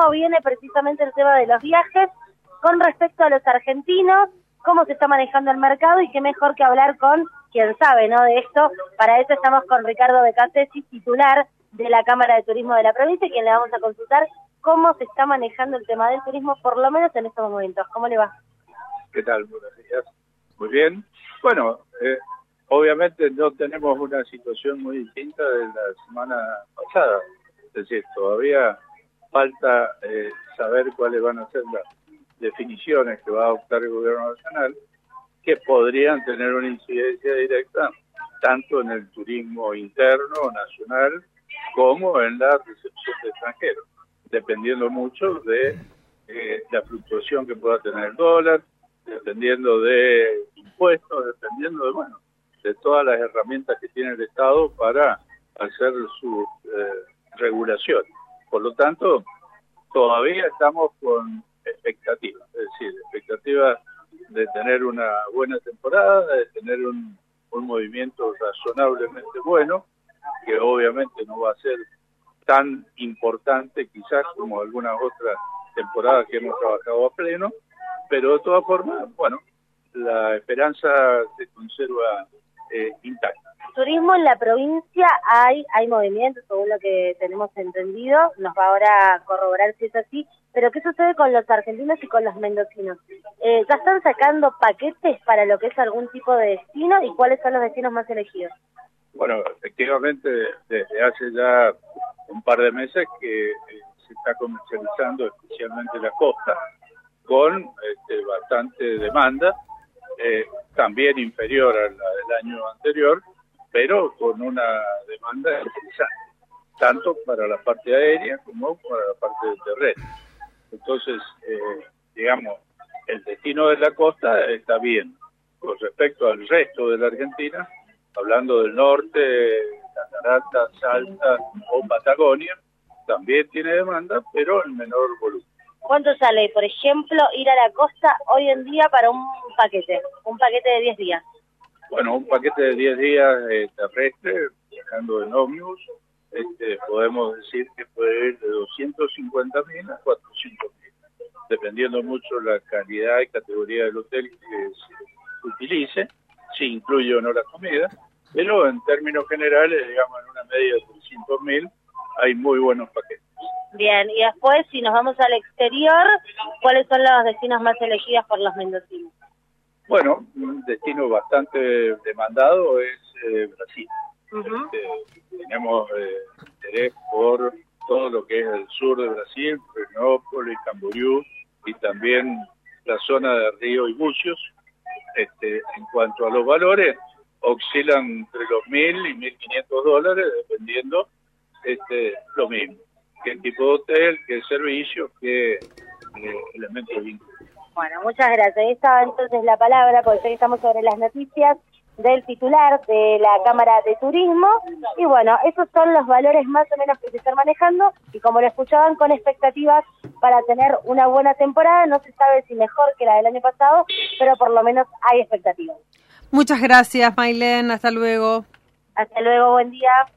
cómo viene precisamente el tema de los viajes con respecto a los argentinos, cómo se está manejando el mercado y qué mejor que hablar con quien sabe, ¿no?, de esto. Para eso estamos con Ricardo Becasesi, titular de la Cámara de Turismo de la provincia, quien le vamos a consultar cómo se está manejando el tema del turismo, por lo menos en estos momentos. ¿Cómo le va? ¿Qué tal? Buenos días. Muy bien. Bueno, obviamente no tenemos una situación muy distinta de la semana pasada. Es decir, todavía falta saber cuáles van a ser las definiciones que va a adoptar el gobierno nacional, que podrían tener una incidencia directa tanto en el turismo interno, nacional, como en la recepción de extranjeros, dependiendo mucho de la fluctuación que pueda tener el dólar, dependiendo de impuestos, dependiendo de todas las herramientas que tiene el Estado para hacer su regulación. Por lo tanto, todavía estamos con expectativas, es decir, expectativas de tener una buena temporada, de tener un movimiento razonablemente bueno, que obviamente no va a ser tan importante quizás como algunas otras temporadas que hemos trabajado a pleno, pero de todas formas, bueno, la esperanza se conserva intacta. Turismo en la provincia hay movimientos, según lo que tenemos entendido, nos va ahora a corroborar si es así, pero ¿qué sucede con los argentinos y con los mendocinos? ¿Ya están sacando paquetes para lo que es algún tipo de destino y cuáles son los destinos más elegidos? Bueno, efectivamente, desde hace ya un par de meses que se está comercializando especialmente la costa, con bastante demanda, también inferior a la del año anterior, pero con una demanda interesante, tanto para la parte aérea como para la parte del terreno. Entonces, digamos, el destino de la costa está bien. Con respecto al resto de la Argentina, hablando del norte, Catarata, Salta o Patagonia, también tiene demanda, pero en menor volumen. ¿Cuánto sale, por ejemplo, ir a la costa hoy en día para un paquete de 10 días? Bueno, un paquete de 10 días terrestre, viajando en ómnibus, podemos decir que puede ir de 250.000 a 400.000, dependiendo mucho la calidad y categoría del hotel que se utilice, si incluye o no la comida, pero en términos generales, digamos, en una media de 300.000, hay muy buenos paquetes. Bien, y después, si nos vamos al exterior, ¿cuáles son los destinos más elegidos por los mendocinos? Bueno, un destino bastante demandado es Brasil. Uh-huh. Tenemos interés por todo lo que es el sur de Brasil, Pernambuco, Camboriú y también la zona de Río y Búzios. En cuanto a los valores, oscilan entre los $1.000 y $1.500, dependiendo lo mismo. Qué tipo de hotel, qué servicio, qué elementos vínculos. Bueno, muchas gracias. Ahí estaba entonces la palabra, porque hoy estamos sobre las noticias del titular de la Cámara de Turismo. Y bueno, esos son los valores más o menos que se están manejando. Y como lo escuchaban, con expectativas para tener una buena temporada. No se sabe si mejor que la del año pasado, pero por lo menos hay expectativas. Muchas gracias, Maylén. Hasta luego. Hasta luego, buen día.